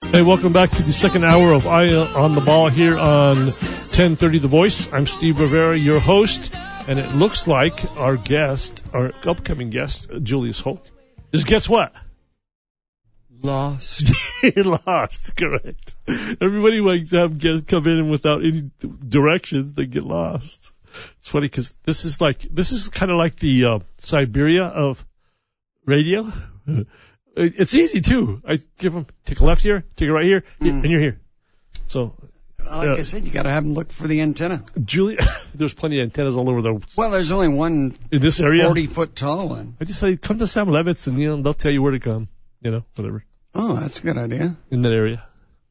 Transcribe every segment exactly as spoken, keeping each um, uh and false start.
Hey, welcome back to the second hour of Eye on the Ball here on ten thirty The Voice. I'm Steve Rivera, your host, and it looks like our guest, our upcoming guest, Julius Holt, is guess what? Lost. Lost, correct. Everybody likes to have guests come in and without any directions, they get lost. It's funny because this is like, this is kind of like the uh, Siberia of radio. It's easy, too. I give them, take a left here, take a right here, mm. and you're here. So, like uh, I said, you got to have them look for the antenna. Julia, there's plenty of antennas all over the... Well, there's only one in this area, forty-foot tall one. I just say, come to Sam Levitz, and you know, they'll tell you where to come. You know, whatever. Oh, that's a good idea. In that area.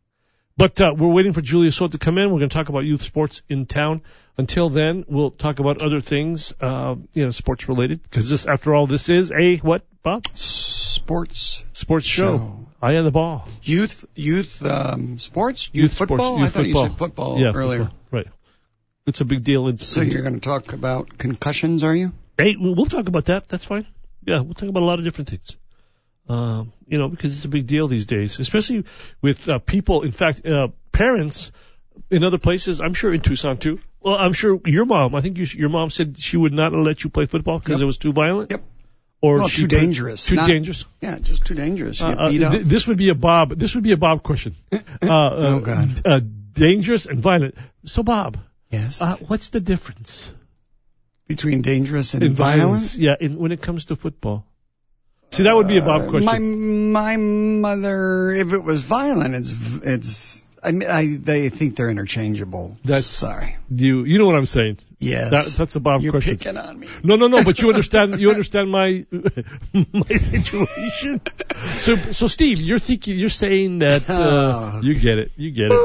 But uh, we're waiting for Julius Holt to come in. We're going to talk about youth sports in town. Until then, we'll talk about other things, uh, you know, sports related. Because this, after all, this is a what, Bob? Sports. Sports show. show. Eye on the Ball. Youth, youth, um, sports, youth, youth football. Sports, youth I thought football. you said football yeah, earlier. Football. Right. It's a big deal. It's, so you're going to talk about concussions, are you? Hey, we'll talk about that. That's fine. Yeah, we'll talk about a lot of different things. Um, you know, because it's a big deal these days, especially with uh, people. In fact, uh, parents in other places. I'm sure in Tucson too. Well, I'm sure your mom. I think you, your mom said she would not let you play football because yep. it was too violent. Yep. Or well, too dangerous. Too not, dangerous. Yeah, just too dangerous. Uh, uh, th- this would be a Bob. This would be a Bob question. Uh, oh God. Uh, dangerous and violent. So Bob. Yes. Uh, what's the difference between dangerous and in violent? Violence? Yeah, in, when it comes to football. See, that would be a Bob question. Uh, my my mother, if it was violent, it's it's. I mean, I they think they're interchangeable. That's sorry. You you know what I'm saying? Yes. That, that's a Bob You're question. You're picking on me. No, no, no. But you understand. You understand my my situation. So so Steve, you're thinking. You're saying that uh, you get it. You get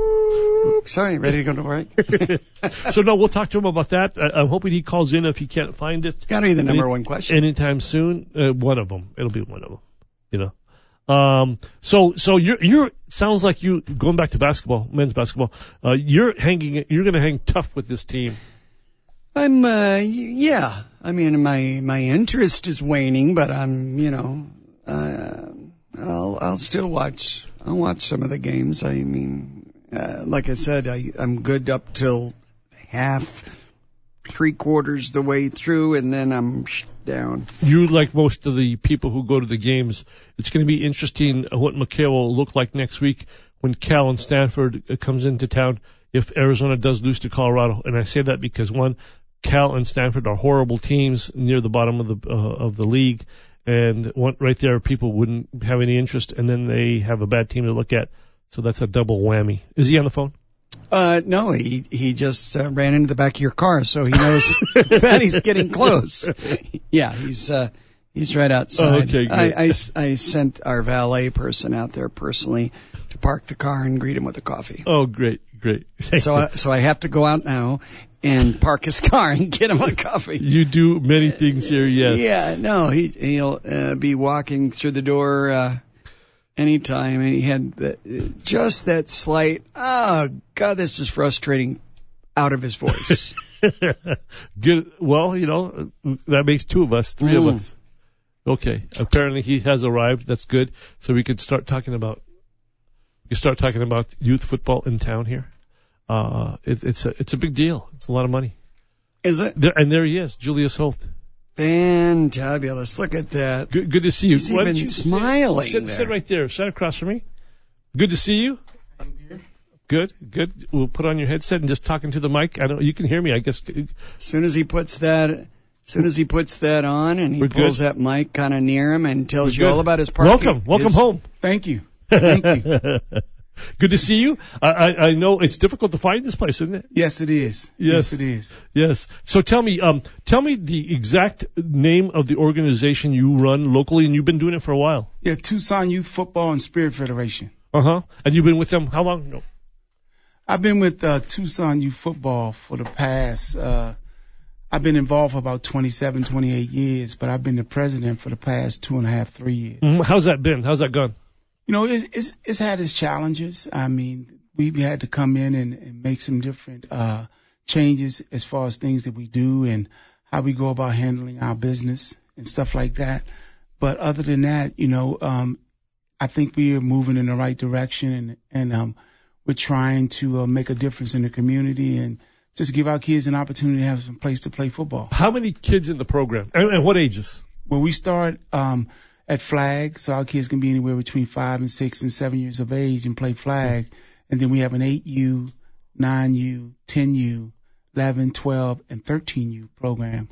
it. Sorry, ready to go to work? So no, we'll talk to him about that. I, I'm hoping he calls in if he can't find it. Got to be the number Any, one question. Anytime soon. Uh, one of them. It'll be one of them. You know. Um, so, so you're, you're, sounds like you, going back to basketball, men's basketball, uh, you're hanging, you're going to hang tough with this team. I'm, uh, yeah. I mean, my, my interest is waning, but I'm, you know, uh, I'll, I'll still watch, I'll watch some of the games. I mean, uh, like I said, I, I'm good up till half, three quarters the way through, and then I'm down. You, like most of the people who go to the games, it's going to be interesting what McHale will look like next week when Cal and Stanford comes into town if Arizona does lose to Colorado. And I say that because, one, Cal and Stanford are horrible teams near the bottom of the uh, of the league, and one, right there people wouldn't have any interest, and then they have a bad team to look at. So that's a double whammy. Is he on the phone? Uh, no, he, he just uh, ran into the back of your car, so he knows that he's getting close. Yeah, he's, uh, he's right outside. Oh, okay, good. I, I, I sent our valet person out there personally to park the car and greet him with a coffee. Oh, great, great. So, I, so I have to go out now and park his car and get him a coffee. You do many things here, yes. Yeah, no, he, he'll, uh, be walking through the door, uh, anytime, and he had the, just that slight, oh, God, this is frustrating, out of his voice. Good. Well, you know, that makes two of us, three mm. of us. Okay. Apparently he has arrived. That's good. So we could start talking about, we could start talking about youth football in town here. Uh, it, it's a, it's a big deal. It's a lot of money. Is it? There, and there he is, Julius Holt. Fantabulous. Look at that. Good, good to see you. He's Why even don't you smiling sit, sit, there. sit right there. Sit across from me. Good to see you. Good, good. We'll put on your headset and just talk into the mic. I don't. You can hear me, I guess. As soon as he puts that, as soon as he puts that on and he We're pulls good. that mic kind of near him and tells We're you good. all about his parking. Welcome, welcome his, home. Thank you. Thank you. Good to see you. I, I, I know it's difficult to find this place, isn't it? Yes, it is. Yes. Yes, it is. Yes. So tell me, um, tell me the exact name of the organization you run locally, and you've been doing it for a while. Yeah, Tucson Youth Football and Spirit Federation. Uh huh. And you've been with them how long? No. I've been with uh, Tucson Youth Football for the past. Uh, I've been involved for about twenty-seven, twenty-eight years, but I've been the president for the past two and a half, three years. Mm, how's that been? How's that gone? You know, it's, it's, it's had its challenges. I mean, we've had to come in and, and make some different uh, changes as far as things that we do and how we go about handling our business and stuff like that. But other than that, you know, um, I think we are moving in the right direction, and, and um, we're trying to uh, make a difference in the community and just give our kids an opportunity to have some place to play football. How many kids in the program, and, and what ages? Well, we start um, at flag, so our kids can be anywhere between five and six and seven years of age and play flag. Mm-hmm. And then we have an eight U, nine U, ten U, eleven, twelve, and thirteen U program.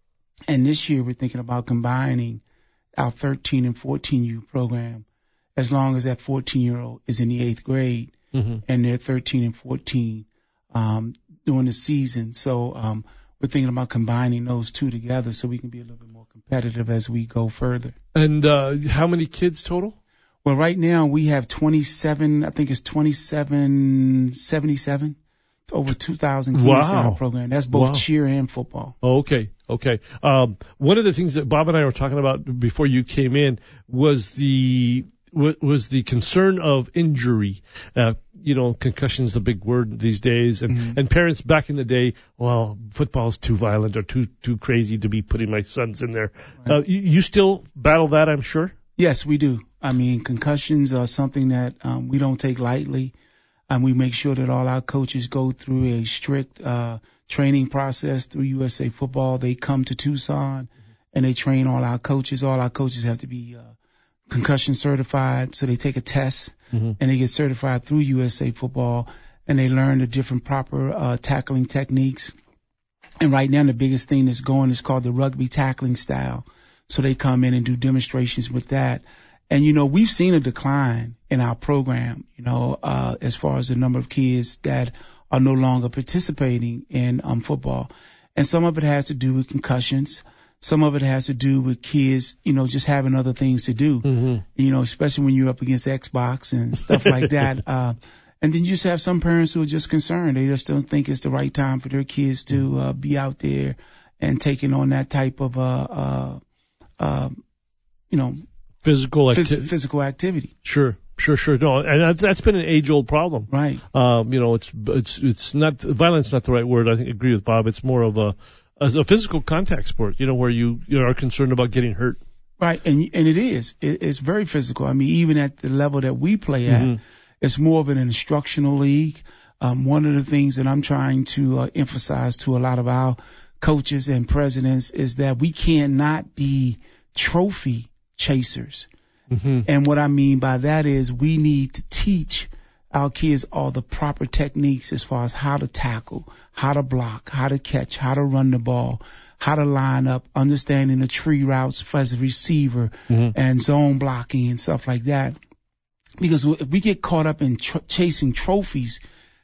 And this year we're thinking about combining our thirteen and fourteen U program, as long as that fourteen-year-old is in the eighth grade, mm-hmm. and they're thirteen and fourteen um, during the season. So um, we're thinking about combining those two together so we can be a little bit more competitive as we go further. And uh, how many kids total? Well, right now we have twenty-seven, I think it's twenty-seven seventy-seven, over two thousand kids wow. in our program. That's both wow. cheer and football. Oh, okay, okay. Um, one of the things that Bob and I were talking about before you came in was the was the concern of injury. Uh, you know, concussion's a big word these days, and, mm-hmm. and parents back in the day, well, football's too violent or too too crazy to be putting my sons in there. Right. Uh, you, you still battle that, I'm sure? Yes, we do. I mean, concussions are something that um, we don't take lightly, and we make sure that all our coaches go through a strict uh, training process through U S A Football. They come to Tucson, mm-hmm. and they train all our coaches. All our coaches have to be uh, concussion certified, so they take a test, mm-hmm. and they get certified through U S A Football, and they learn the different proper uh, tackling techniques. And right now, the biggest thing that's going is called the rugby tackling style. So they come in and do demonstrations with that. And, you know, we've seen a decline in our program, you know, uh, as far as the number of kids that are no longer participating in um, football. And some of it has to do with concussions. Some of it has to do with kids, you know, just having other things to do, mm-hmm. you know, especially when you're up against Xbox and stuff like that. Uh, and then you just have some parents who are just concerned. They just don't think it's the right time for their kids to uh, be out there and taking on that type of, uh, uh, uh, you know, physical activity. Phys- physical activity. Sure. Sure, sure. No, and that's, that's been an age-old problem. Right. Um, you know, it's, it's, it's not, violence is not the right word. I think I agree with Bob. It's more of a, a, a physical contact sport, you know, where you, you are concerned about getting hurt. Right. And, and it is. It, it's very physical. I mean, even at the level that we play at, mm-hmm. it's more of an instructional league. Um, one of the things that I'm trying to uh, emphasize to a lot of our coaches and presidents is that we cannot be trophy chasers. Mm-hmm. And what I mean by that is we need to teach our kids all the proper techniques as far as how to tackle, how to block, how to catch, how to run the ball, how to line up, understanding the tree routes as a receiver, mm-hmm. and zone blocking and stuff like that. Because if we get caught up in tr- chasing trophies,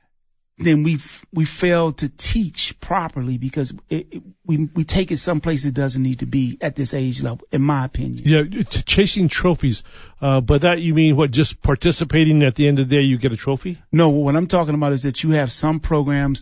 then we we fail to teach properly because it, it, we we take it someplace it doesn't need to be at this age level, in my opinion. Yeah, chasing trophies. Uh, but that you mean what? Just participating at the end of the day, you get a trophy? No, what I'm talking about is that you have some programs,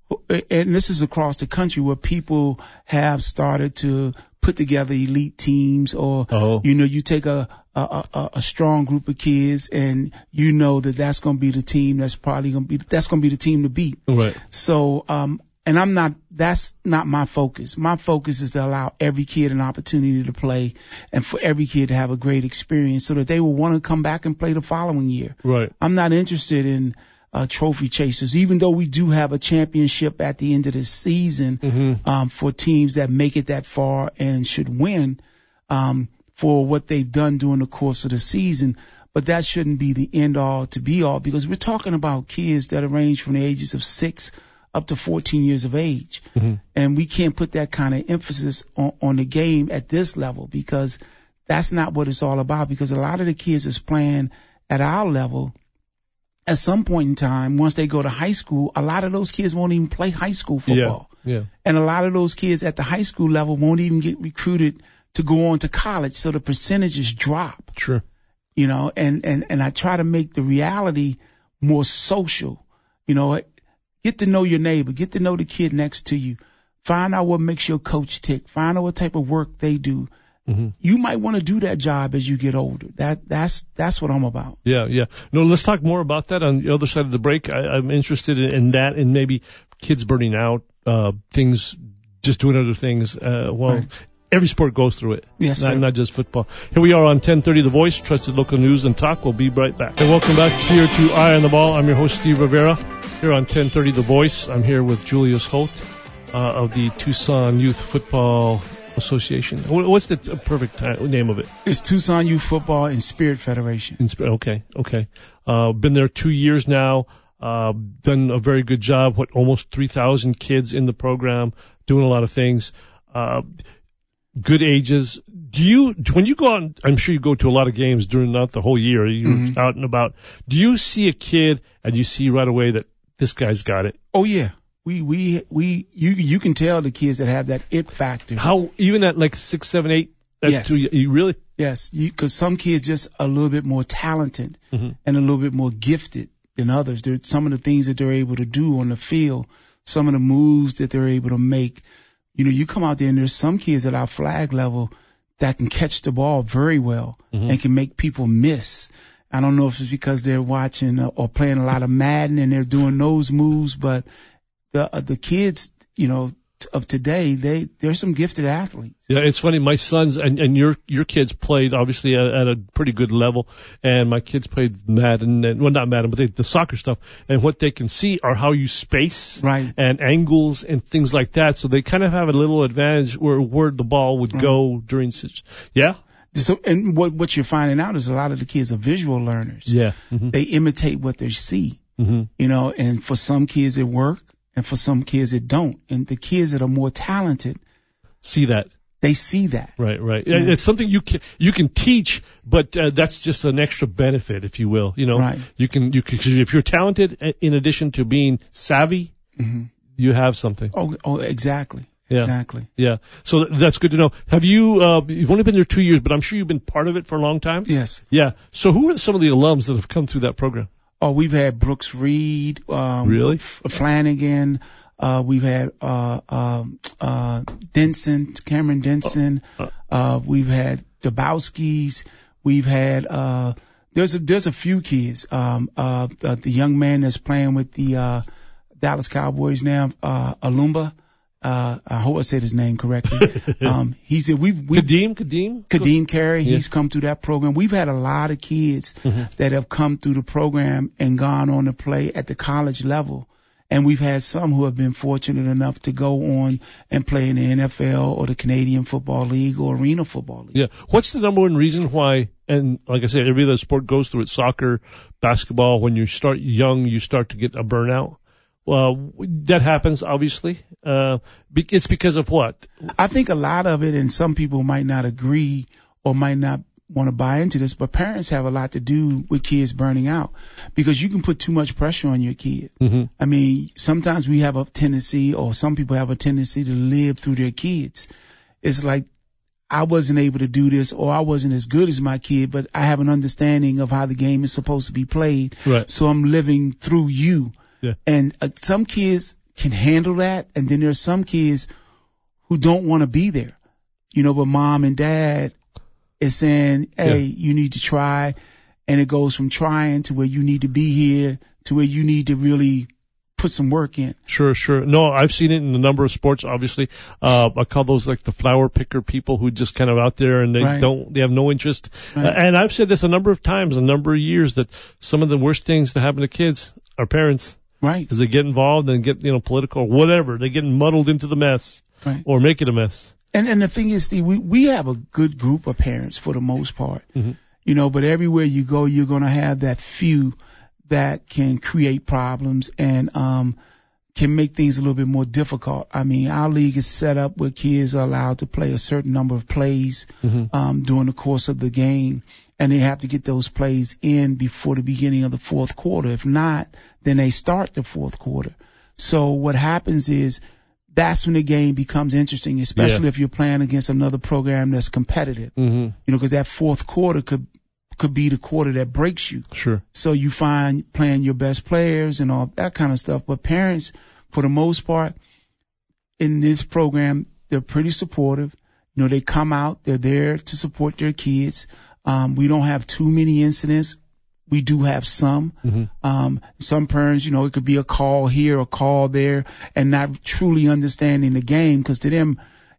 and this is across the country, where people have started to put together elite teams, or oh. you know, you take a A, a, a strong group of kids, and you know that that's going to be the team that's probably going to be that's going to be the team to beat. Right. So, um, and I'm not. That's not my focus. My focus is to allow every kid an opportunity to play, and for every kid to have a great experience, so that they will want to come back and play the following year. Right. I'm not interested in uh, trophy chasers, even though we do have a championship at the end of the season, mm-hmm. um, for teams that make it that far and should win. Um, for what they've done during the course of the season, but that shouldn't be the end all to be all, because we're talking about kids that range from the ages of six up to fourteen years of age. Mm-hmm. And we can't put that kind of emphasis on, on the game at this level, because that's not what it's all about, because a lot of the kids that's playing at our level, at some point in time, once they go to high school, a lot of those kids won't even play high school football. Yeah, yeah. And a lot of those kids at the high school level won't even get recruited to go on to college, so the percentages drop. Sure. You know, and, and, and I try to make the reality more social. You know, get to know your neighbor, get to know the kid next to you, find out what makes your coach tick, find out what type of work they do. Mm-hmm. You might want to do that job as you get older. That that's that's what I'm about. Yeah, yeah. No, let's talk more about that on the other side of the break. I, I'm interested in, in that, and maybe kids burning out, uh, things, just doing other things. Uh, well. Right. every sport goes through it. Yes, not, sir. not just football. Here we are on ten thirty The Voice, trusted local news and talk. We'll be right back. And welcome back here to Eye on the Ball. I'm your host, Steve Rivera, here on ten thirty The Voice. I'm here with Julius Holt uh, of the Tucson Youth Football Association. What's the t- perfect t- name of it? It's Tucson Youth Football and Spirit Federation. In Sp- okay, okay. Uh, been there two years now. Uh, done a very good job. What, almost three thousand kids in the program, doing a lot of things. Uh, good ages. Do you, when you go out, I'm sure you go to a lot of games during not the whole year, you're mm-hmm. out and about. Do you see a kid and you see right away that this guy's got it? Oh yeah. We, we, we, you, you can tell the kids that have that it factor. How, even at like six, seven, eight? That's yes. Two, you really? Yes. You, cause some kids just a little bit more talented mm-hmm. and a little bit more gifted than others. There, some of the things that they're able to do on the field, some of the moves that they're able to make. You know, you come out there and there's some kids at our flag level that can catch the ball very well mm-hmm. and can make people miss. I don't know if it's because they're watching uh, or playing a lot of Madden and they're doing those moves, but the uh, the kids, you know, t- of today, they there's some gifted athletes. Yeah, it's funny. My sons and, and your your kids played obviously at, at a pretty good level, and my kids played Madden, and, well, not Madden, but they, the soccer stuff. And what they can see are how you space, right, and angles and things like that. So they kind of have a little advantage where where the ball would right. go during such. Yeah. So, and what what you're finding out is a lot of the kids are visual learners. Yeah. Mm-hmm. They imitate what they see. Mm-hmm. You know, and for some kids it works, and for some kids it don't. And the kids that are more talented see that. They see that. Right, right. Yeah. It's something you can you can teach, but uh, that's just an extra benefit, if you will. You know, right. you can you can, if you're talented, in addition to being savvy, mm-hmm. you have something. Oh, oh, exactly. Yeah. Exactly. Yeah. So that's good to know. Have you? Uh, you've only been there two years, but I'm sure you've been part of it for a long time. Yes. Yeah. So who are some of the alums that have come through that program? Oh, we've had Brooks Reed. Um, really? F- Flanagan. Uh, we've had, uh, uh, uh, Denson, Cameron Denson. Uh, uh, we've had Dabowski's. We've had, uh, there's a, there's a few kids. Um, uh, uh, the young man that's playing with the, uh, Dallas Cowboys now, uh, Alumba. Uh, I hope I said his name correctly. um, he's, we've, we've, Kadeem, Kadeem? Kadeem Carey. Yeah. He's come through that program. We've had a lot of kids mm-hmm. that have come through the program and gone on to play at the college level. And we've had some who have been fortunate enough to go on and play in the N F L or the Canadian Football League or Arena Football League. Yeah. What's the number one reason why, and like I said, every other sport goes through it, soccer, basketball, when you start young, you start to get a burnout? Well, that happens, obviously. Uh, it's because of what? I think a lot of it, and some people might not agree or might not want to buy into this, but parents have a lot to do with kids burning out because you can put too much pressure on your kid. Mm-hmm. I mean, sometimes we have a tendency, or some people have a tendency to live through their kids. It's like, I wasn't able to do this, or I wasn't as good as my kid, but I have an understanding of how the game is supposed to be played. Right. So I'm living through you. Yeah. And uh, some kids can handle that, and then there's some kids who don't want to be there. You know, but mom and dad is saying, hey, yeah. you need to try, and it goes from trying to where you need to be here to where you need to really put some work in. Sure, sure. No, I've seen it in a number of sports, obviously. Uh, I call those like the flower picker people who just kind of out there and they right. don't, they have no interest. Right. Uh, and I've said this a number of times, a number of years, that some of the worst things that happen to kids are parents. Right. Because they get involved and get, you know, political or whatever. They get muddled into the mess. Right. Or make it a mess. And and the thing is, Steve, we, we have a good group of parents for the most part. Mm-hmm. You know, but everywhere you go, you're going to have that few that can create problems and um can make things a little bit more difficult. I mean, our league is set up where kids are allowed to play a certain number of plays mm-hmm. um during the course of the game, and they have to get those plays in before the beginning of the fourth quarter. If not, then they start the fourth quarter. So what happens is that's when the game becomes interesting, especially yeah. if you're playing against another program that's competitive. Mm-hmm. You know, because that fourth quarter could could be the quarter that breaks you. Sure. So you find playing your best players and all that kind of stuff. But parents, for the most part, in this program, they're pretty supportive. You know, they come out, they're there to support their kids. Um, we don't have too many incidents. We do have some. Mm-hmm. Um, some parents, you know, it could be a call here, a call there, and not truly understanding the game, because to them,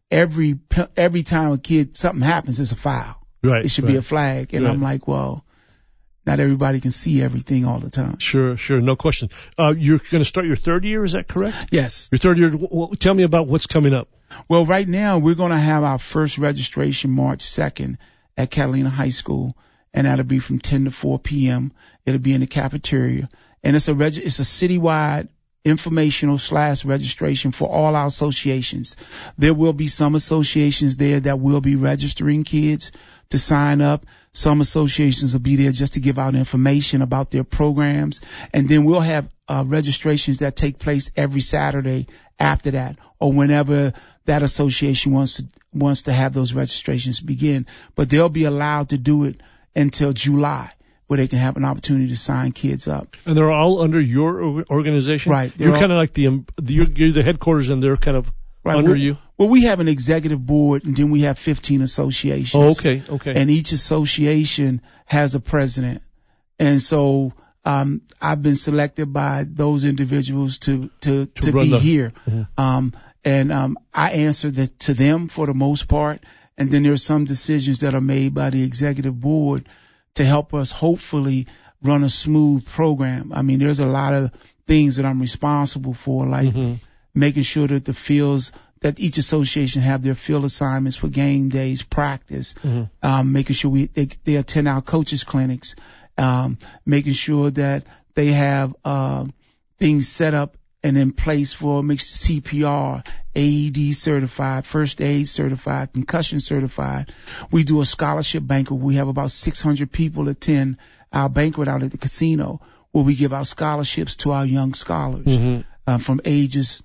every every time a kid something happens, it's a foul. Right. It should right. be a flag. And right. I'm like, well, not everybody can see everything all the time. Sure, sure, no question. Uh, you're going to start your third year, is that correct? Yes. Your third year. W- w- tell me about what's coming up. Well, right now we're going to have our first registration March second at Catalina High School, and that'll be from ten to four p.m. It'll be in the cafeteria, and it's a reg- it's a citywide informational slash registration for all our associations. There will be some associations there that will be registering kids to sign up. Some associations will be there just to give out information about their programs. And then we'll have uh, registrations that take place every Saturday after that, or whenever that association wants to, wants to have those registrations begin. But they'll be allowed to do it until July, where they can have an opportunity to sign kids up. And they're all under your organization? Right. You're all, kind of like the, um, you're, you're the headquarters and they're kind of right, under well, you? Well, we have an executive board, and then we have fifteen associations. Oh, okay, okay. And each association has a president. And so um I've been selected by those individuals to to, to, to be the, here. Mm-hmm. Um and um I answer the, to them for the most part. And then there's some decisions that are made by the executive board to help us hopefully run a smooth program. I mean, there's a lot of things that I'm responsible for, like mm-hmm. making sure that the fields, that each association have their field assignments for game days, practice, mm-hmm. um, making sure we they, they attend our coaches clinics, um, making sure that they have uh, things set up and in place for mixed C P R, A E D certified, first aid certified, concussion certified. We do a scholarship banquet. We have about six hundred people attend our banquet out at the casino, where we give out scholarships to our young scholars mm-hmm. uh, from ages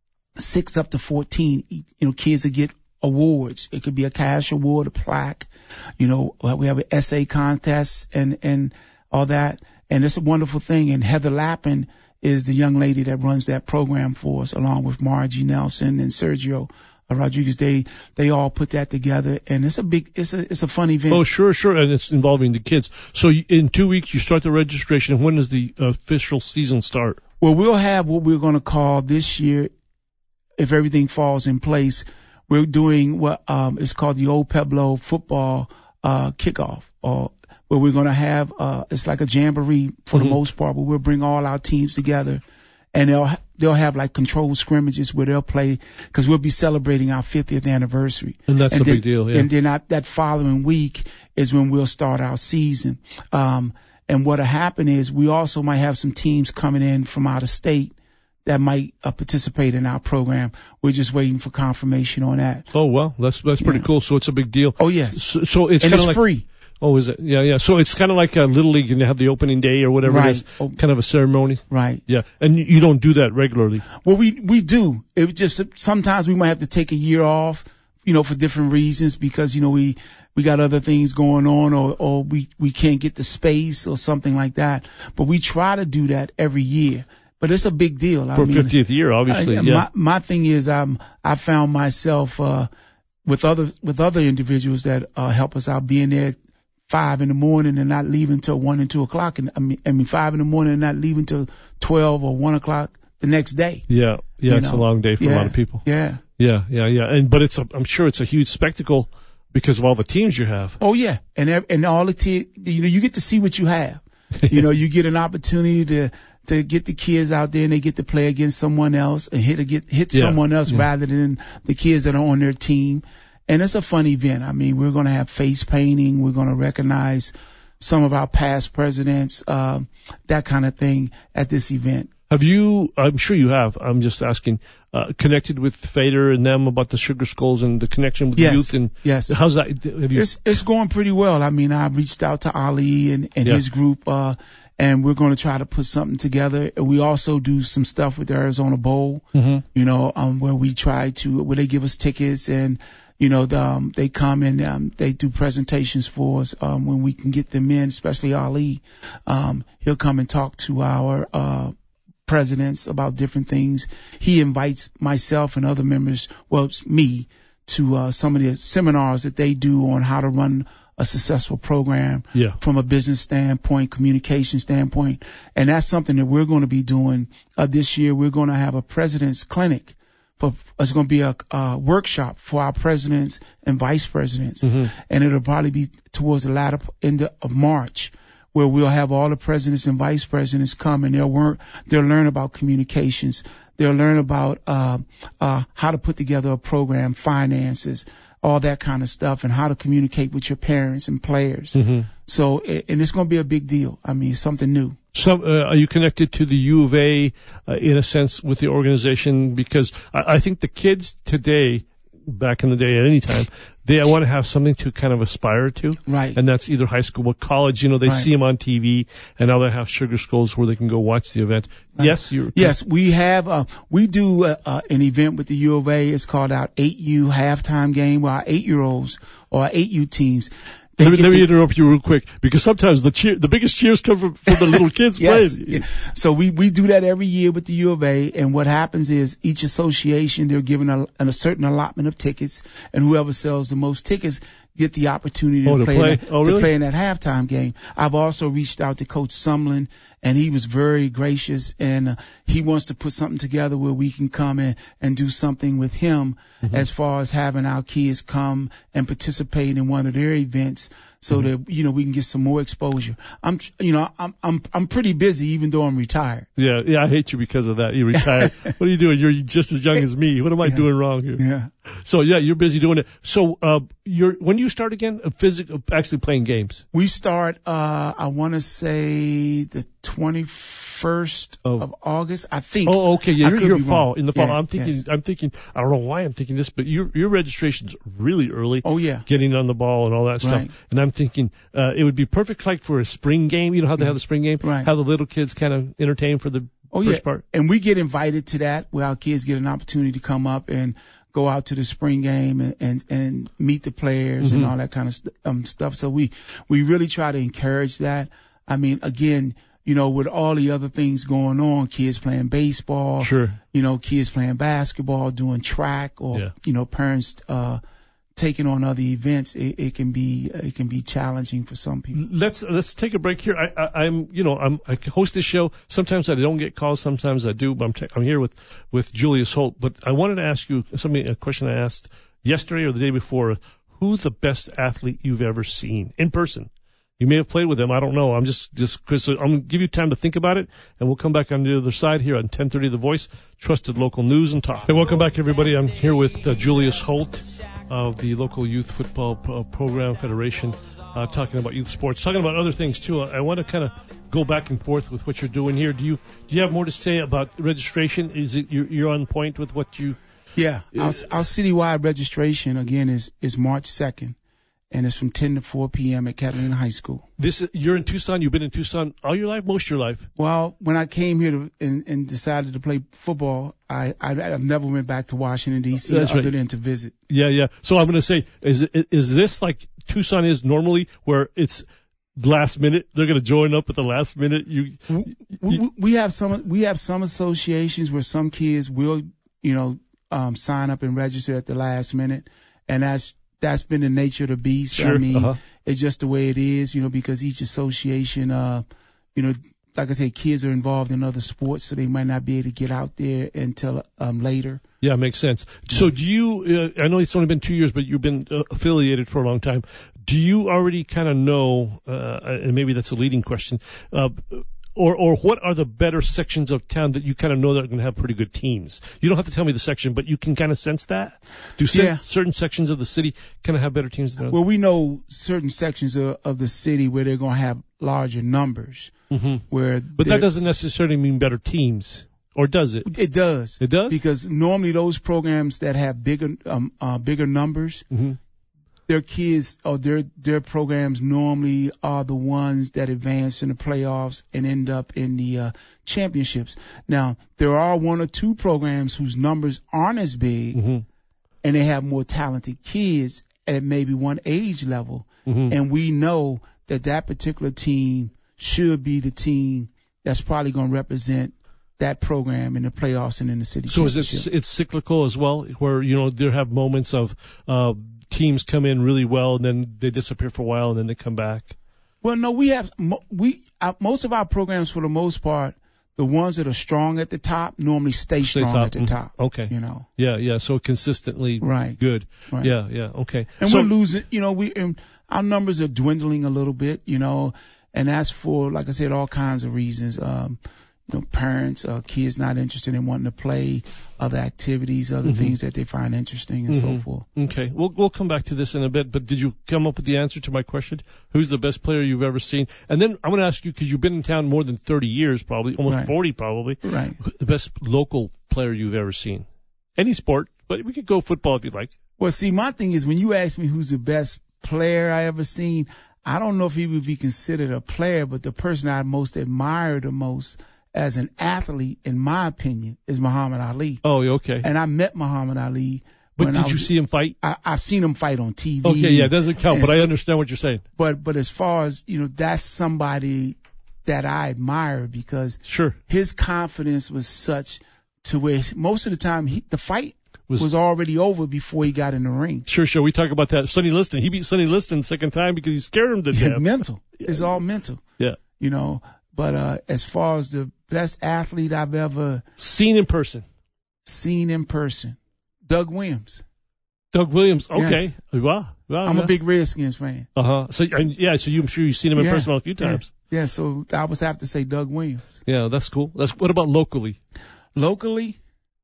six up to fourteen. You know, kids that get awards. It could be a cash award, a plaque. You know, we have an essay contest and and all that. And it's a wonderful thing. And Heather Lappin is the young lady that runs that program for us, along with Margie Nelson and Sergio Rodriguez. They they all put that together, and it's a big, it's a it's a fun event. Oh, sure, sure, and it's involving the kids. So in two weeks you start the registration. When does the official season start? Well, we'll have what we're going to call this year, if everything falls in place, we're doing what um is called the Old Pueblo football uh kickoff, or where we're going to have uh it's like a jamboree for mm-hmm. the most part, but we'll bring all our teams together, and they'll they'll have like controlled scrimmages where they'll play, because we'll be celebrating our fiftieth anniversary. And that's and a then, big deal, yeah. And then I, that following week is when we'll start our season. Um, and what'll happen is we also might have some teams coming in from out of state that might uh, participate in our program. We're just waiting for confirmation on that. Oh, well, that's that's pretty yeah. cool. So it's a big deal. Oh, yes. So, so it's and kind it's of like free. Oh, is it? Yeah, yeah. So it's kind of like a Little League, and they have the opening day or whatever right. it is, oh. kind of a ceremony. Right. Yeah, and you don't do that regularly. Well, we we do. It just sometimes we might have to take a year off, you know, for different reasons, because you know we we got other things going on, or or we we can't get the space or something like that. But we try to do that every year. But it's a big deal. For I mean, fiftieth year, obviously. I, yeah. My my thing is, um, I found myself uh with other with other individuals that uh help us out, being there five in the morning and not leaving till one and two o'clock, and I mean, I mean five in the morning and not leaving till twelve or one o'clock the next day. Yeah, yeah, it's know? a long day for yeah. a lot of people. Yeah, yeah, yeah, yeah. And but it's a, I'm sure it's a huge spectacle because of all the teams you have. Oh yeah, and and all the te- you know, you get to see what you have. You know, you get an opportunity to to get the kids out there, and they get to play against someone else and hit a, get hit yeah. someone else yeah. rather than the kids that are on their team. And it's a fun event. I mean, we're going to have face painting. We're going to recognize some of our past presidents, uh, that kind of thing at this event. Have you, I'm sure you have, I'm just asking, uh, connected with Fader and them about the Sugar Skulls and the connection with yes, the youth? And yes. How's that? Have you? It's, it's going pretty well. I mean, I've reached out to Ali and, and yeah. his group, uh, and we're going to try to put something together. And we also do some stuff with the Arizona Bowl, mm-hmm. you know, um, where we try to, where they give us tickets, and, you know, the, um, they come and um, they do presentations for us um, when we can get them in, especially Ali. Um, he'll come and talk to our uh, presidents about different things. He invites myself and other members, well, it's me, to uh, some of the seminars that they do on how to run a successful program yeah. from a business standpoint, communication standpoint. And that's something that we're going to be doing uh, this year. We're going to have a president's clinic for it's going to be a uh, workshop for our presidents and vice presidents, Mm-hmm. and it'll probably be towards the latter end of March, where we'll have all the presidents and vice presidents come, and they'll learn they'll learn about communications, they'll learn about uh, uh, how to put together a program, finances, all that kind of stuff, and how to communicate with your parents and players. Mm-hmm. So, and it's going to be a big deal. I mean, it's something new. So, uh, are you connected to the U of A uh, in a sense with the organization? Because I, I think the kids today, back in the day, at any time, they want to have something to kind of aspire to. Right. And that's either high school or college. You know, they Right. see them on T V, and now they have Sugar Skulls where they can go watch the event. Right. Yes, you. Yes, we have. Uh, we do uh, uh, an event with the U of A. It's called our eight U halftime game, where our eight-year-olds or our eight U teams. They Let me, get let me to- interrupt you real quick, because sometimes the cheer, the biggest cheers come from, from the little kids Yes. playing. Yeah. So we, we do that every year with the U of A, and what happens is each association, they're given a, a certain allotment of tickets, and whoever sells the most tickets get the opportunity Oh, to, to play, play? In that, Oh, to really? play in that halftime game. I've also reached out to Coach Sumlin, and he was very gracious, and uh, he wants to put something together where we can come in and do something with him Mm-hmm. as far as having our kids come and participate in one of their events, so Mm-hmm. that, you know, we can get some more exposure. I'm, you know, I'm, I'm, I'm pretty busy, even though I'm retired. Yeah, yeah, I hate you because of that. You retired. What are you doing? You're just as young as me. What am I Yeah. doing wrong here? Yeah. So yeah, you're busy doing it. So uh, you're when do you start again? Uh, physical, actually playing games. We start, uh, I want to say the twenty-first Oh. of August, I think. Oh, okay. Yeah, I you're, could you're be fall wrong. in the fall. Yeah, I'm thinking. yes. I'm thinking. I don't know why I'm thinking this, but your your registration's really early. Oh, yeah. Getting on the ball and all that stuff. Right. And I'm thinking uh, it would be perfect like for a spring game. You know how they have the spring game. Right. How the little kids kind of entertain for the Oh, first yeah. part. And we get invited to that, where our kids get an opportunity to come up and go out to the spring game and, and, and meet the players Mm-hmm. and all that kind of st- um, stuff. So we, we really try to encourage that. I mean, again, you know, with all the other things going on, kids playing baseball, Sure. you know, kids playing basketball, doing track, or, Yeah. you know, parents, uh, taking on other events, it, it can be, it can be challenging for some people. Let's let's take a break here. I, I, I'm you know I'm I host this show. Sometimes I don't get calls. Sometimes I do. But I'm t- I'm here with with Julius Holt. But I wanted to ask you something. A question I asked yesterday or the day before. Who's the best athlete you've ever seen in person? You may have played with them. I don't know. I'm just just Chris. I'm gonna give you time to think about it, and we'll come back on the other side here on ten thirty The Voice, trusted local news and talk. Hey, welcome back, everybody. I'm here with uh, Julius Holt of the local youth football pro- program federation, uh, talking about youth sports, talking about other things too. I, I want to kind of go back and forth with what you're doing here. Do you do you have more to say about registration? Is it you're, you're on point with what you? Yeah, our, our citywide registration again is is March second, and it's from ten to four p.m. at Catalina High School. This you're in Tucson. You've been in Tucson all your life, most of your life. Well, when I came here to, and, and decided to play football, I, I I've never went back to Washington D C That's other right. than to visit. Yeah, yeah. So I'm going to say, is it, is this like Tucson is normally, where it's last minute? They're going to join up at the last minute. You, We, we, we have some we have some associations where some kids will, you know, um, sign up and register at the last minute, and that's that's been the nature of the beast. Sure, I mean, uh-huh. it's just the way it is, you know, because each association, uh, you know, like I said, kids are involved in other sports, so they might not be able to get out there until um, later. Yeah, makes sense. So do you, uh, I know it's only been two years, but you've been uh, affiliated for a long time. Do you already kind of know, uh, and maybe that's a leading question, uh, or, or what are the better sections of town that you kind of know that are going to have pretty good teams? You don't have to tell me the section, but you can kind of sense that? Do cer- Yeah. certain sections of the city kind of have better teams than others? Well, we know certain sections of, of the city where they're going to have larger numbers. hmm Where But they're- that doesn't necessarily mean better teams. Or does it? It does. It does? Because normally those programs that have bigger um, uh, bigger numbers, hmm their kids or their their programs normally are the ones that advance in the playoffs and end up in the uh, championships. Now, there are one or two programs whose numbers aren't as big, hmm and they have more talented kids at maybe one age level, hmm and we know that that particular team should be the team that's probably going to represent that program in the playoffs and in the city So is championship. it it's cyclical as well, where you know there have moments of uh, teams come in really well and then they disappear for a while and then they come back. Well, no, we have mo- we uh, most of our programs for the most part, the ones that are strong at the top normally stay Stay strong top. at the Mhm. top. Okay. You know. Yeah, yeah. So consistently Right. good. Right. Yeah, yeah. Okay. And so, we're losing, you know, we and our numbers are dwindling a little bit, you know, and that's for, like I said, all kinds of reasons. Um, you know, parents, uh, kids not interested in wanting to play, other activities, other Mhm. things that they find interesting, and so Mhm. forth. Okay. We'll we'll come back to this in a bit. But did you come up with the answer to my question? Who's the best player you've ever seen? And then I'm going to ask you, because you've been in town more than thirty years, probably almost Right. forty, probably. Right. The best local player you've ever seen? Any sport, but we could go football if you'd like. Well, see, my thing is when you ask me who's the best player I ever seen, I don't know if he would be considered a player, but the person I most admire the most as an athlete, in my opinion, is Muhammad Ali. Oh, okay. And I met Muhammad Ali. But when did I you was, see him fight? I, I've seen him fight on T V. Okay, yeah, it doesn't count, and but I stuff. understand what you're saying. But but as far as, you know, that's somebody that I admire because Sure. his confidence was such to where most of the time he, the fight Was- was, already over before he got in the ring. Sure, sure. We talk about that. Sonny Liston. He beat Sonny Liston second time because he scared him to death. Mental. It's all mental. Yeah. You know, but uh as far as the best athlete I've ever Seen in person. seen in person, Doug Williams. Doug Williams. Okay. Yes. Wow. wow. I'm a big Redskins fan. Uh huh. So and, yeah. So you, I'm sure you've seen him in Yeah, person a few yeah. times. Yeah, so I would have to say Doug Williams. Yeah, that's cool. That's what about locally? Locally,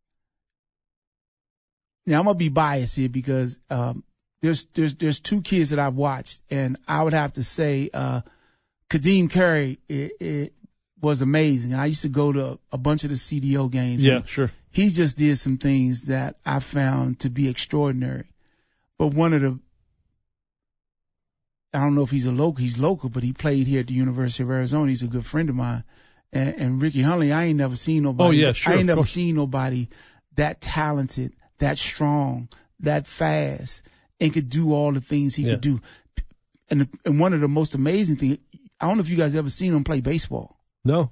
now I'm gonna be biased here because um, there's there's there's two kids that I've watched, and I would have to say uh, Kadeem Carey it, it was amazing. And I used to go to a bunch of the C D O games. Yeah, and sure. he just did some things that I found to be extraordinary. But one of the I don't know if he's a local, he's local, but he played here at the University of Arizona. He's a good friend of mine. And, and Ricky Huntley, I ain't never seen nobody. Oh, yeah, sure, I ain't of never course. seen nobody that talented, that strong, that fast, and could do all the things he Yeah. could do. And, the, and one of the most amazing things, I don't know if you guys ever seen him play baseball. No.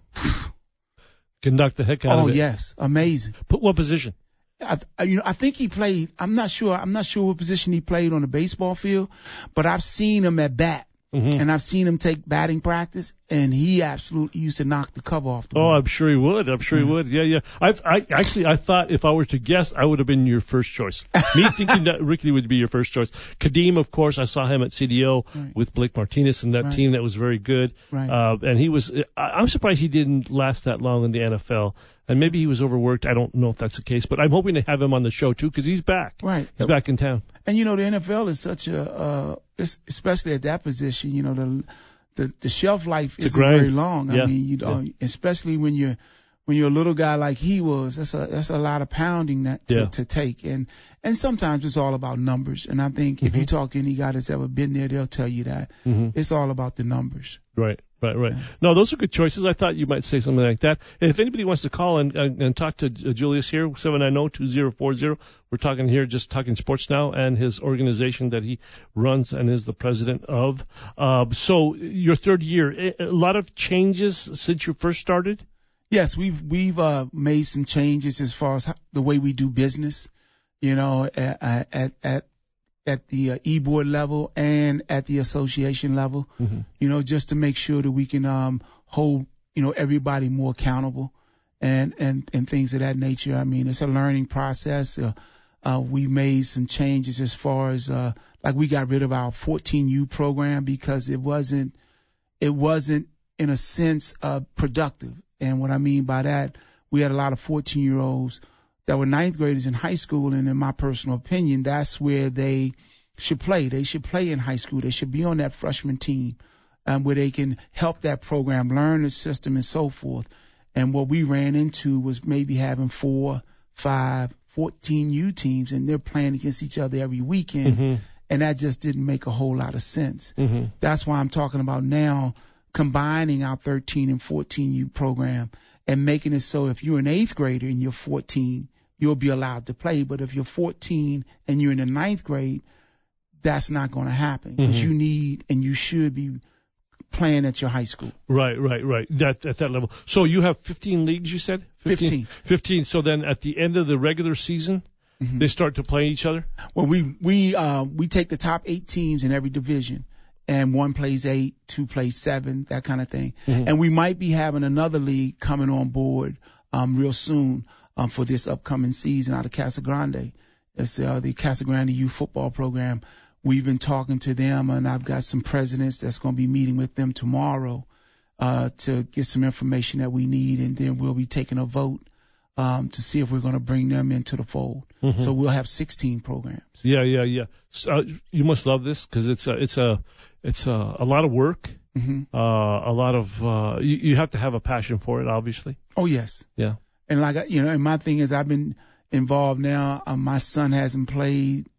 Can knock the heck out Oh, of it. yes. Amazing. Put what position? I, I, you know, I think he played, I'm not sure, I'm not sure what position he played on the baseball field, but I've seen him at bat. Mm-hmm. And I've seen him take batting practice, and he absolutely used to knock the cover off the Oh, ball. I'm sure he would. I'm sure he would. Yeah, yeah. I've, I actually, I thought if I were to guess, I would have been your first choice. Me thinking that Ricky would be your first choice. Kadeem, of course, I saw him at C D O Right. with Blake Martinez and that Right. team that was very good. Right. Uh, and he was. I, I'm surprised he didn't last that long in the N F L. And maybe he was overworked. I don't know if that's the case, but I'm hoping to have him on the show too because he's back. Right. He's back in town. And you know, the N F L is such a, uh, it's, especially at that position, you know, the the, the shelf life It's a isn't grind. very long. Yeah. I mean, you know, Yeah. especially when you're when you're a little guy like he was, that's a that's a lot of pounding that to, Yeah. to take. And and sometimes it's all about numbers. And I think if you talk to any guy that's ever been there, they'll tell you that Mm-hmm. it's all about the numbers. Right, right, right. No, those are good choices. I thought you might say something like that. And if anybody wants to call and, and, and talk to uh, Julius here, seven nine zero, two zero four zero. We're talking here, just talking sports now, and his organization that he runs and is the president of. Uh, so your third year, a a lot of changes since you first started? Yes, we've we've uh, made some changes as far as how, the way we do business, you know, at at at, at the uh, e-board level and at the association level, Mm-hmm. you know, just to make sure that we can um, hold, you know, everybody more accountable and and and things of that nature. I mean, it's a learning process. Uh, uh, we made some changes as far as uh, like we got rid of our fourteen U program because it wasn't it wasn't in a sense uh, productive. And what I mean by that, we had a lot of fourteen-year-olds that were ninth graders in high school, and in my personal opinion, that's where they should play. They should play in high school. They should be on that freshman team um, where they can help that program learn the system and so forth. And what we ran into was maybe having four, five, fourteen U teams, and they're playing against each other every weekend, Mm-hmm. and that just didn't make a whole lot of sense. Mm-hmm. That's why I'm talking about now combining our thirteen and fourteen U program and making it so if you're an eighth grader and you're fourteen, you'll be allowed to play. But if you're fourteen and you're in the ninth grade, that's not going to happen because Mhm. you need and you should be playing at your high school. Right, right, right. That at that level. So you have fifteen leagues, you said? fifteen. fifteen. So then at the end of the regular season, Mhm. they start to play each other? Well, we we uh, we take the top eight teams in every division, and one plays eight, two plays seven, that kind of thing. Mm-hmm. And we might be having another league coming on board um, real soon um, for this upcoming season out of Casa Grande. It's uh, the Casa Grande Youth Football Program. We've been talking to them, and I've got some presidents that's going to be meeting with them tomorrow uh, to get some information that we need, and then we'll be taking a vote um, to see if we're going to bring them into the fold. Mm-hmm. So we'll have sixteen programs. Yeah, yeah, yeah. So, uh, you must love this because it's a, it's a, it's a, a lot of work. Mm-hmm. Uh, a lot of uh, you, you have to have a passion for it, obviously. Oh yes. Yeah. And like I- you know, and my thing is, I've been involved now. Um, my son hasn't played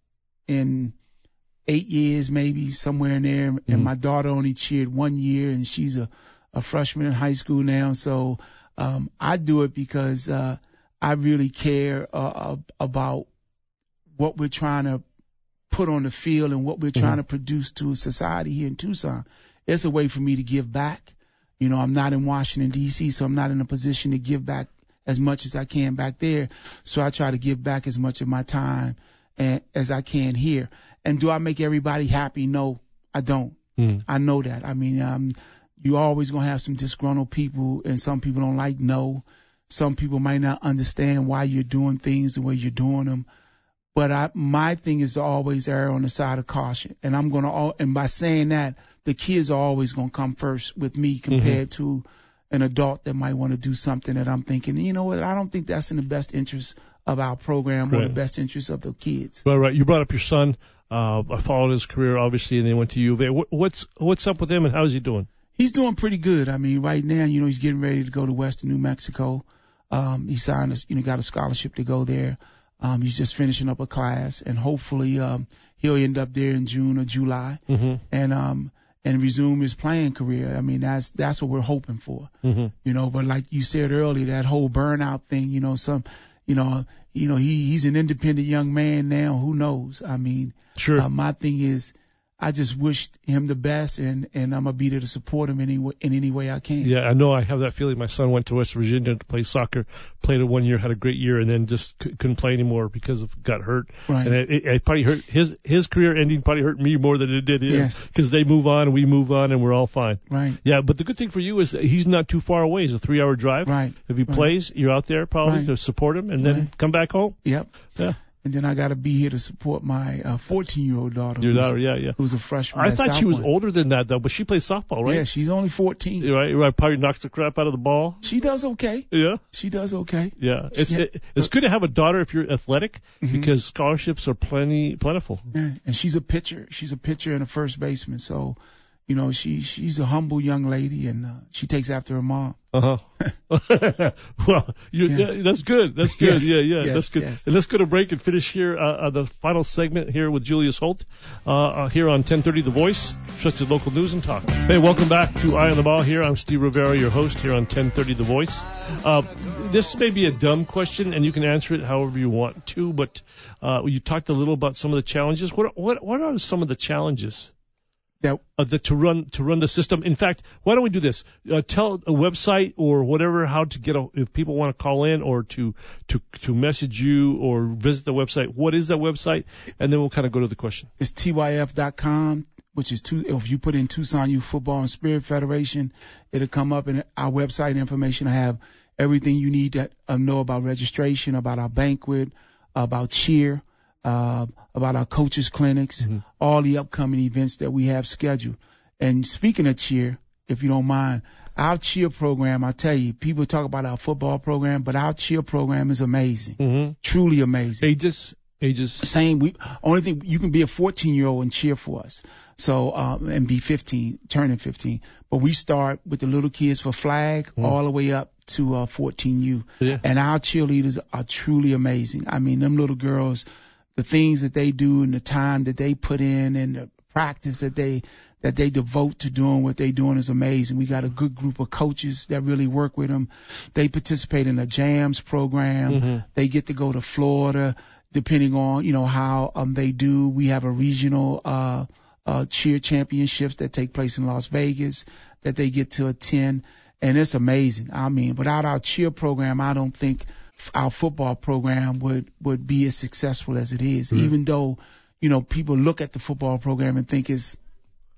in eight years, maybe somewhere in there, Mm-hmm. and my daughter only cheered one year, and she's a, a freshman in high school now. So um, I do it because uh, I really care uh, about what we're trying to put on the field and what we're Mm-hmm. trying to produce to society here in Tucson. It's a way for me to give back. You know, I'm not in Washington, D C, so I'm not in a position to give back as much as I can back there. So I try to give back as much of my time and, as I can here. And do I make everybody happy? No, I don't. Mm. I know that. I mean, um, you're always going to have some disgruntled people, and some people don't like no. Some people might not understand why you're doing things the way you're doing them. But I, my thing is to always err on the side of caution. And I'm going to, and by saying that, the kids are always going to come first with me compared Mm-hmm. to an adult that might want to do something that I'm thinking, you know what, I don't think that's in the best interest of our program or Right. the best interest of the kids. Right, right. You brought up your son. Uh, I followed his career, obviously, and then went to U of A. What, what's what's up with him, and how's he doing? He's doing pretty good. I mean, right now, you know, he's getting ready to go to Western New Mexico. Um, he signed, a, you know, got a scholarship to go there. Um, he's just finishing up a class, and hopefully, um, he'll end up there in June or July, Mm-hmm. and um, and resume his playing career. I mean, that's that's what we're hoping for, Mm-hmm. you know. But like you said earlier, that whole burnout thing, you know, some, you know, you know, he he's an independent young man now. Who knows? I mean, Sure. uh, my thing is, I just wish him the best, and, and I'm going to be there to support him any, in any way I can. Yeah, I know. I have that feeling. My son went to West Virginia to play soccer, played it one year, had a great year, and then just c- couldn't play anymore because of got hurt. Right. And it, it, it probably hurt his his career ending. Probably hurt me more than it did him. Yes. Because they move on, and we move on, and we're all fine. Right. Yeah, but the good thing for you is that he's not too far away. It's a three-hour drive. Right. If he Right. plays, you're out there probably Right. to support him, and then Right. come back home. Yep. Yeah. And then I got to be here to support my uh, fourteen-year-old daughter. Your who's- daughter. Yeah, yeah. Who's a freshman. I at thought she was Southpoint. older than that though, but she plays softball, right? Yeah, she's only fourteen. Right. Right. Probably knocks the crap out of the ball. She does okay. Yeah. She does okay. Yeah, it's Yeah. it, it's good to have a daughter if you're athletic Mhm. because scholarships are plenty plentiful. Yeah. And she's a pitcher. She's a pitcher and a first baseman. So, you know, she she's a humble young lady, and uh, she takes after her mom. Uh huh. Well, you, Yeah. yeah, that's good. That's good. Yes, Yeah, yeah, yes, that's good. yes. And let's go to break and finish here uh, uh, the final segment here with Julius Holt uh, uh, here on ten thirty The Voice, trusted local news and talk. Hey, welcome back to Eye on the Ball. Here, I'm Steve Rivera, your host here on ten thirty The Voice. Uh, this may be a dumb question, and you can answer it however you want to. But uh, you talked a little about some of the challenges. What what what are some of the challenges? That Uh, the, to run to run the system. In fact, why don't we do this? Uh, tell a website or whatever how to get a, if people want to call in or to to to message you or visit the website. What is that website? And then we'll kind of go to the question. It's T Y F dot com, which is two, if you put in Tucson Youth Football and Spirit Federation, it'll come up in our website information. I have everything you need to uh, know about registration, about our banquet, about cheer, uh, about our coaches clinics, Mm-hmm. all the upcoming events that we have scheduled. And speaking of cheer, if you don't mind, our cheer program, I tell you, people talk about our football program, but our cheer program is amazing, Mm-hmm. truly amazing. Ages, ages. Same. We only thing you can be a fourteen year old and cheer for us. So um, and be fifteen, turning fifteen. But we start with the little kids for flag Mm. all the way up to uh, fourteen U. Yeah. And our cheerleaders are truly amazing. I mean, them little girls, the things that they do and the time that they put in and the practice that they that they devote to doing what they're doing is amazing. We got a good group of coaches that really work with them. They participate in the JAMS program. Mm-hmm. They get to go to Florida, depending on, you know, how um they do. We have a regional uh uh cheer championships that take place in Las Vegas that they get to attend, and it's amazing. I mean, without our cheer program, I don't think our football program would would be as successful as it is. Mm-hmm. Even though, you know, people look at the football program and think it's, you know,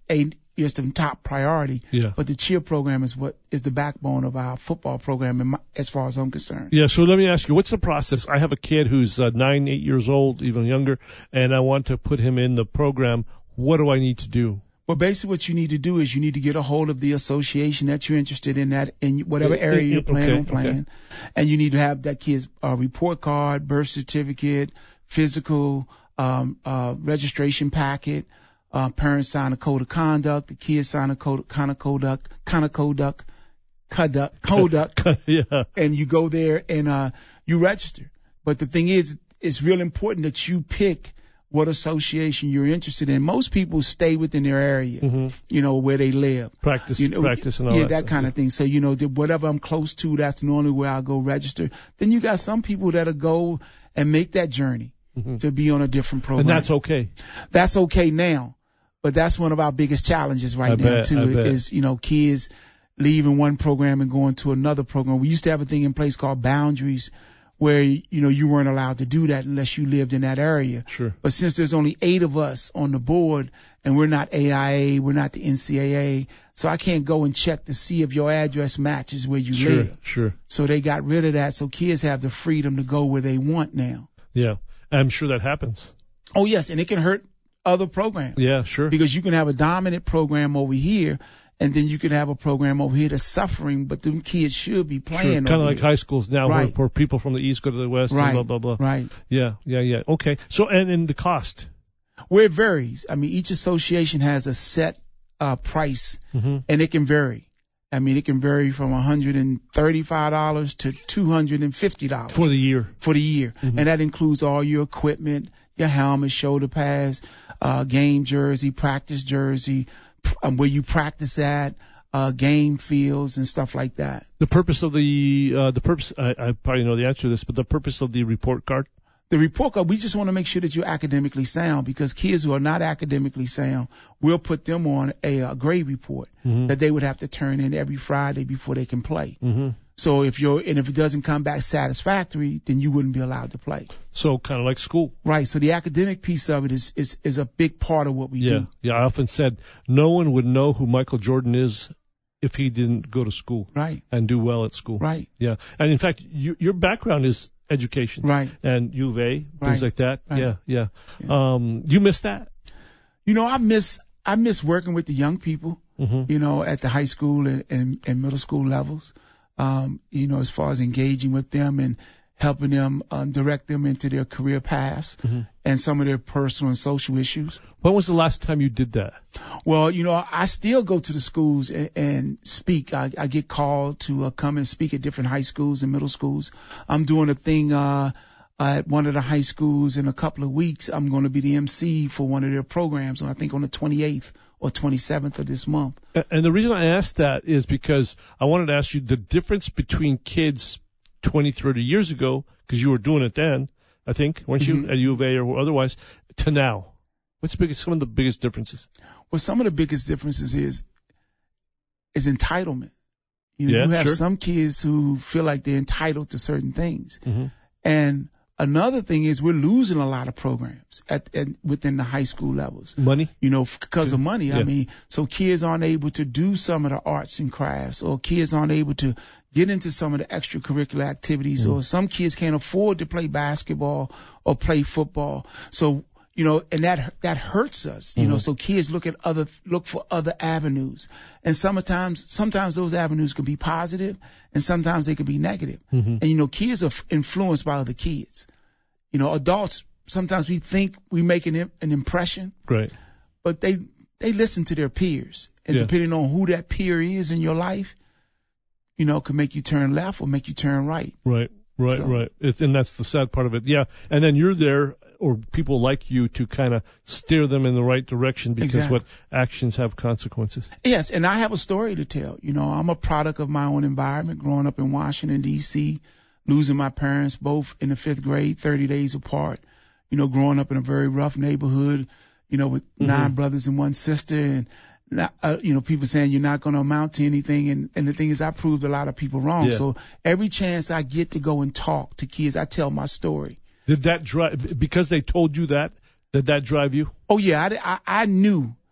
a is the top priority. Yeah. But the cheer program is what is the backbone of our football program, in my, as far as I'm concerned. Yeah. So let me ask you, what's the process? I have a kid who's uh, nine, eight years old, even younger, and I want to put him in the program. What do I need to do? Well, basically what you need to do is you need to get a hold of the association that you're interested in, that in whatever area you're planning okay, on playing. Okay. And you need to have that kid's uh, report card, birth certificate, physical, um, uh, registration packet. Uh, parents sign a code of conduct. The kids sign a code, kind of conduct, kind of conduct, conduct, conduct. Yeah. And you go there and, uh, you register. But the thing is, it's real important that you pick what association you're interested in. Most people stay within their area, mm-hmm. you know, where they live. Practice, you know, practice and all yeah, that. that stuff, kind yeah. of thing. So, you know, whatever I'm close to, that's normally where I'll go register. Then you got some people that'll go and make that journey mm-hmm. to be on a different program. And that's okay. That's okay now. But that's one of our biggest challenges right I now, bet, too, I bet. is, you know, kids leaving one program and going to another program. We used to have a thing in place called boundaries, where, you know, you weren't allowed to do that unless you lived in that area. Sure. But since there's only eight of us on the board and we're not A I A, we're not the N C double A, so I can't go and check to see if your address matches where you sure, live. Sure. So they got rid of that, so kids have the freedom to go where they want now. Yeah. I'm sure that happens. Oh, yes, and it can hurt other programs. Yeah, sure. Because you can have a dominant program over here, and then you can have a program over here that's suffering, but them kids should be playing. Sure. Kind of like here. high schools now, right. where, where people from the east go to the west, right. and blah blah blah. Right. Yeah, yeah, yeah. Okay. So, and and the cost. Well, it varies. I mean, each association has a set uh, price, mm-hmm. and it can vary. I mean, it can vary from one hundred thirty-five dollars to two hundred fifty dollars for the year. For the year, mm-hmm. and that includes all your equipment, your helmet, shoulder pads, uh, game jersey, practice jersey, um, where you practice at. Uh, game fields and stuff like that. The purpose of the, uh, the purpose, I, I probably know the answer to this, but the purpose of the report card? The report card, we just want to make sure that you're academically sound, because kids who are not academically sound, we'll put them on a, a grade report mm-hmm. that they would have to turn in every Friday before they can play. Mm-hmm. So if you're, and if it doesn't come back satisfactory, then you wouldn't be allowed to play. So kind of like school. Right. So the academic piece of it is, is, is a big part of what we yeah. do. Yeah. I often said no one would know who Michael Jordan is if he didn't go to school. Right. And do well at school. Right. Yeah. And in fact, you, your background is education. Right. And U of A, things right. like that. Right. Yeah, yeah. Yeah. Um, you miss that? You know, I miss, I miss working with the young people, mm-hmm. you know, at the high school and, and, and middle school levels. Um, you know, as far as engaging with them and helping them uh, direct them into their career paths mm-hmm. and some of their personal and social issues. When was the last time you did that? Well, you know, I still go to the schools and, and speak. I, I get called to uh, come and speak at different high schools and middle schools. I'm doing a thing uh, at one of the high schools in a couple of weeks. I'm going to be the M C for one of their programs, I think on the twenty-eighth or twenty-seventh of this month. And the reason I asked that is because I wanted to ask you the difference between kids twenty, thirty years ago, because you were doing it then, I think, weren't you, mm-hmm. at U of A or otherwise, to now. What's the biggest, some of the biggest differences? Well, some of the biggest differences is is entitlement. You know, yeah, you have sure. some kids who feel like they're entitled to certain things. Mm-hmm. And another thing is we're losing a lot of programs at, at within the high school levels. Money? You know, because of money. Yeah. I mean, so kids aren't able to do some of the arts and crafts, or kids aren't able to get into some of the extracurricular activities, mm. or some kids can't afford to play basketball or play football. So, you know, and that that hurts us, you mm-hmm. know. So kids look at other look for other avenues, and sometimes sometimes those avenues can be positive, and sometimes they can be negative. Mm-hmm. And you know, kids are f- influenced by other kids. You know, adults sometimes we think we make an an impression, right? But they they listen to their peers, and yeah. depending on who that peer is in your life, you know, can make you turn left or make you turn right. Right, right, so, right. It, and that's the sad part of it. Yeah, and then you're there, or people like you, to kind of steer them in the right direction, because exactly. what actions have consequences. Yes, and I have a story to tell. You know, I'm a product of my own environment, growing up in Washington, D C, losing my parents both in the fifth grade, thirty days apart. You know, growing up in a very rough neighborhood, you know, with mm-hmm. nine brothers and one sister, and not, uh, you know, people saying you're not going to amount to anything. And, and the thing is, I proved a lot of people wrong. Yeah. So every chance I get to go and talk to kids, I tell my story. Did that drive, because they told you that, did that drive you? Oh, yeah. I, I, I knew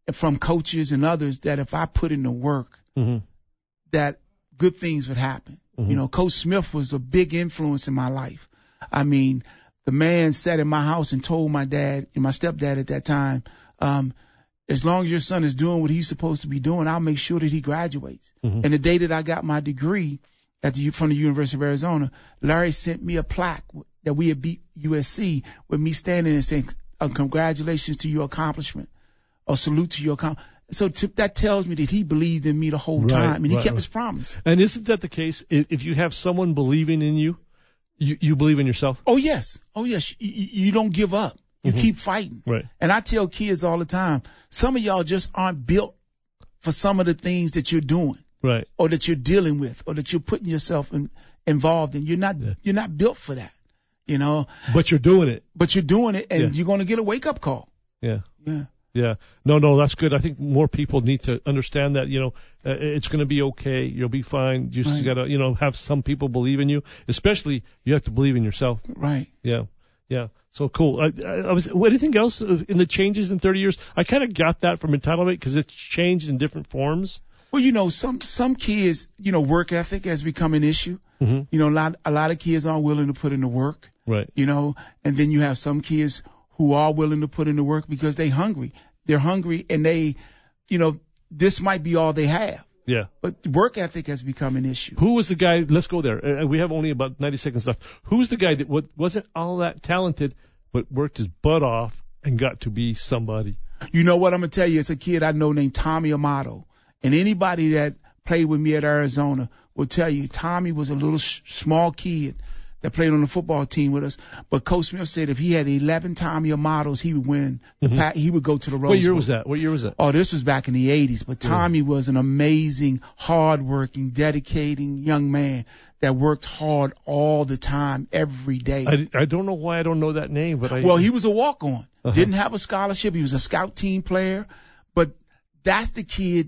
from coaches and others that if I put in the work, mm-hmm. that good things would happen. Mm-hmm. You know, Coach Smith was a big influence in my life. I mean, the man sat in my house and told my dad and my stepdad at that time, um, as long as your son is doing what he's supposed to be doing, I'll make sure that he graduates. Mm-hmm. And the day that I got my degree at the, from the University of Arizona, Larry sent me a plaque that we had beat U S C with me standing and saying, uh, congratulations to your accomplishment, or salute to your accomplishment. So to, that tells me that he believed in me the whole Right, time, and he right, kept right. his promise. And isn't that the case? If if you have someone believing in you, you, you believe in yourself? Oh, yes. Oh, yes. You, you don't give up. You Mm-hmm. keep fighting. Right. And I tell kids all the time, some of y'all just aren't built for some of the things that you're doing. Right. Or that you're dealing with, or that you're putting yourself in, involved in. You're not, Yeah. you're not built for that, you know, But you're doing it. but you're doing it, and Yeah. you're going to get a wake up call. Yeah. Yeah. Yeah. No, no, that's good. I think more people need to understand that, you know, uh, it's going to be okay. You'll be fine. You just Right. got to, you know, have some people believe in you. Especially, you have to believe in yourself. Right. Yeah. Yeah. So cool. I, I, I was, anything else in the changes in thirty years? I kind of got that from entitlement because it's changed in different forms. Well, you know, some, some kids, you know, work ethic has become an issue. Mm-hmm. You know, a lot, a lot of kids aren't willing to put in the work, Right. you know, and then you have some kids who are willing to put in the work because they're hungry. They're hungry and they, you know, this might be all they have. Yeah. But work ethic has become an issue. Who was the guy? Let's go there. Uh, we have only about ninety seconds left. Who's the guy that w- wasn't all that talented, but worked his butt off and got to be somebody? You know what I'm going to tell you? It's a kid I know named Tommy Amato. And anybody that played with me at Arizona will tell you Tommy was a little sh- small kid that played on the football team with us. But Coach Smith said if he had eleven Tommy Amatos, he would win. The Mm-hmm. pack, he would go to the Rose What year Bowl. was that? What year was that? Oh, this was back in the eighties. But Tommy yeah. was an amazing, hard-working, dedicating young man that worked hard all the time, every day. I, I don't know why I don't know that name, but I. Well, he was a walk-on. Uh-huh. Didn't have a scholarship. He was a scout team player. But that's the kid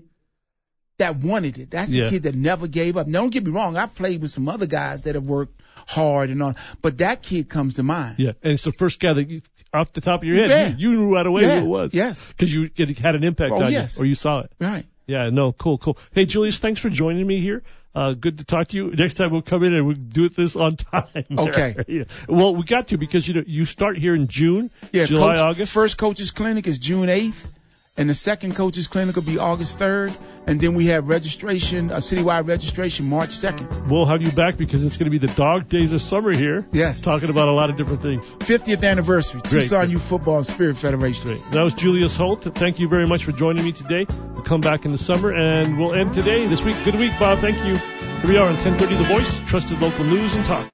that wanted it. That's the Yeah. kid that never gave up. Now, don't get me wrong. I've played with some other guys that have worked hard and on, but that kid comes to mind. Yeah, and it's the first guy that you, off the top of your head, Yeah. you, you knew right away Yeah. who it was. Yes. Because you it had an impact Oh, on yes. you, or you saw it. Right. Yeah, no, cool, cool. Hey, Julius, thanks for joining me here. Uh, good to talk to you. Next time we'll come in and we'll do it this on time. Okay. Yeah. Well, we got to because you know you start here in June, Yeah. July, coach, August. First coaches clinic is June eighth. And the second coaches clinic will be August third. And then we have registration, a citywide registration, March second. We'll have you back because it's going to be the dog days of summer here. Yes. Talking about a lot of different things. fiftieth anniversary, Great. Tucson Youth Football Spirit Federation. Great. That was Julius Holt. Thank you very much for joining me today. We'll come back in the summer and we'll end today, this week. Good week, Bob. Thank you. Here we are on ten thirty The Voice, trusted local news and talk.